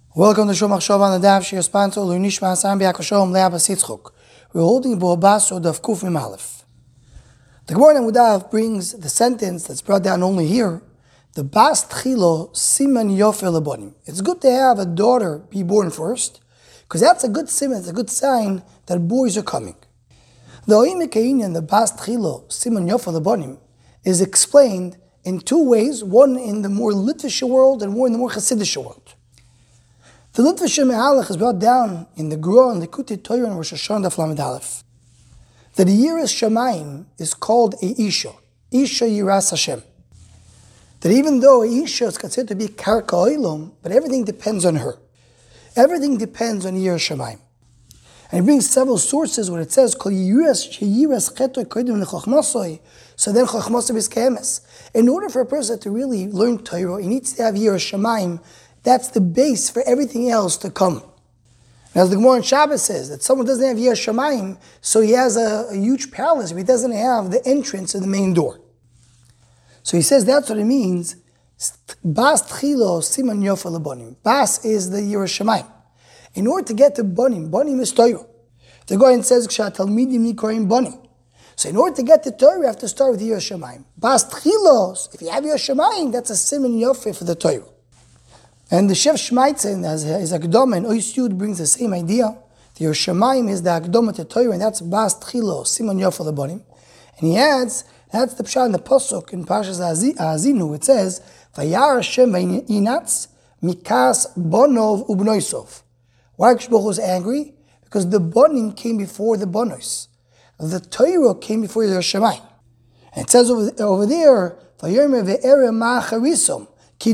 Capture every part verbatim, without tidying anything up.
Welcome to Shomach Shov on the Daf Shir Sponsor Lunishma Sam Biakashom Leabas Yitzchok. We're holding Boabas or Daf Kuf Mim Aleph. The Gemara in Udav brings the sentence that's brought down only here. The Bas Tchilo Siman Yofer Lebonim. It's good to have a daughter be born first, because that's a good siman, it's a good sign that boys are coming. The Oime Kainian, the Bas Tchilo Siman Yofer Lebonim, is explained in two ways, one in the more Litvish world and one in the more Hasidic world. The Litvish Mehalach is brought down in the Gra and the Kuti Torah and Rosh Hashanah Daf Lamed Aleph that the Yiras Shamayim is called a Isha, Isha Yiras Hashem. That even though a Isha is considered to be Karka Oilom, but everything depends on her. Everything depends on Yiras Shamayim. And it brings several sources where it says, Kol Yiras Yiras Cheto Kodim Lechachmasoi, so then Chachmasoi is Kemes. In order for a person to really learn Torah, he needs to have Yiras Shamayim. That's the base for everything else to come. As the Gemara in Shabbos says, that someone doesn't have Yiras Shamayim, so he has a, a huge palace, but he doesn't have the entrance to the main door. So he says that's what it means. Bas Tchilo Siman Yofer Lebonim. Bas is the Yiras Shamayim. In order to get to Bonim, Bonim is Torah. The Gemara says, Ksha Talmidim Nikorim Bonim. So in order to get to Torah, you have to start with Yiras Shamayim. Bas Tchilos, if you have Yiras Shamayim, that's a Siman Yofer for the Torah. And the Shev Shmaitzen, as his Akdoma and Ois Yud, brings the same idea. The Yiras Shamayim is the Akdoma to Torah, and that's Bas Tchilo, Siman Yofer Lebonim. And he adds, that's the Pshat in the Pasuk in Parshas Azinu. It says, Vayar Hashem v'yinatz mikas bonov ubnoisov. Why Akash Baruch Hu is angry? Because the bonim came before the bonos. The Torah came before the Yiras Shamayim. And it says over, over there, Vayomer ve'ere ma'acharisom. Their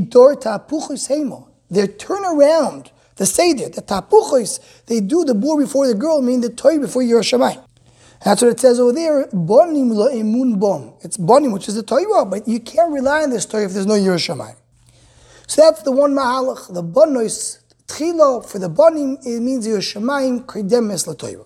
turnaround, the Seder, the tapuchos, they do the boar before the girl, meaning the Torah before Yiras Shamayim. That's what it says over there, bonim lo emun bom. It's bonim, which is the Torah, but you can't rely on this Torah if there's no Yiras Shamayim. So that's the one mahalach, the bonos, tchilo, for the bonim, it means Yiras Shamayim, kredemes la Torah.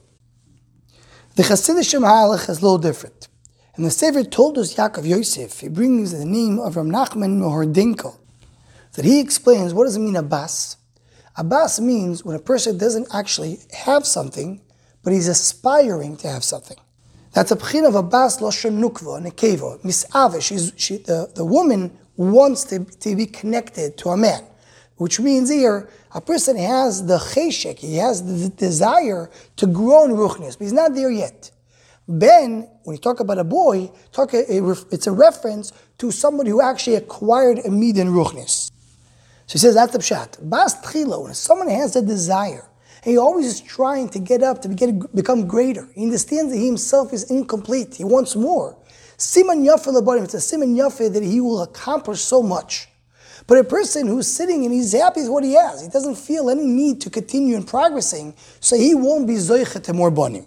The Hasidic mahalach is a little different. And the Sefer told us Yaakov Yosef, he brings the name of Rav Nachman Mohordinkel, that he explains, what does it mean Abbas? Abbas means when a person doesn't actually have something, but he's aspiring to have something. That's a pchin of Abbas Loshen Nukva, Nekevo, Misave. She's, she, the, the woman wants to, to be connected to a man, which means here, a person has the cheshek, he has the desire to grow in ruchnius, but he's not there yet. Ben, when you talk about a boy, talk a, a, it's a reference to somebody who actually acquired a mid in ruchnius. So he says that's the pshat. Bas tchilo, when someone has a desire, and he always is trying to get up, to get, become greater. He understands that he himself is incomplete. He wants more. Siman yafer lebonim, it's a siman yafer that he will accomplish so much. But a person who's sitting and he's happy with what he has, he doesn't feel any need to continue in progressing, so he won't be zoichet to more bonim.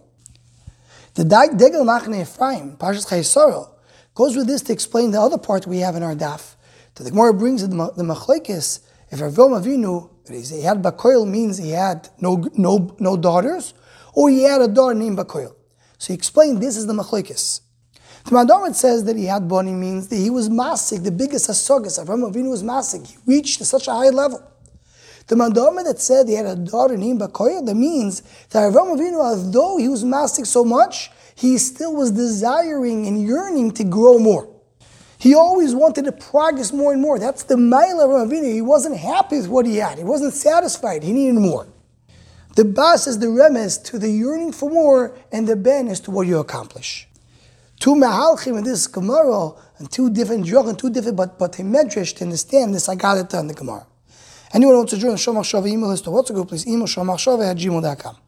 The Degel Machne Ephraim, Parshas Chayesoro, goes with this to explain the other part we have in our daf. The Gemara brings the, the machlekes. If Avram Avinu, he had Bakoil, means he had no, no, no daughters, or he had a daughter named Bakoil. So he explained this is the machlekes. The Madamet says that he had Boni means that he was masik, the biggest asogas. Avram Avinu was masik. He reached to such a high level. The Madamet that said he had a daughter named Bakoil, that means that Avram Avinu, although he was masik so much, he still was desiring and yearning to grow more. He always wanted to progress more and more. That's the Maila of Avinu. He wasn't happy with what he had. He wasn't satisfied. He needed more. The Bas is the remes to the yearning for more, and the Ben is to what you accomplish. Two Mahalchim in this Gemara, and two different Joch, and two different but but Medrash to understand this Agadata in the Gemara. Anyone who wants to join the Shomach Shava email list or WhatsApp group, please email shomachshava at gmail dot com.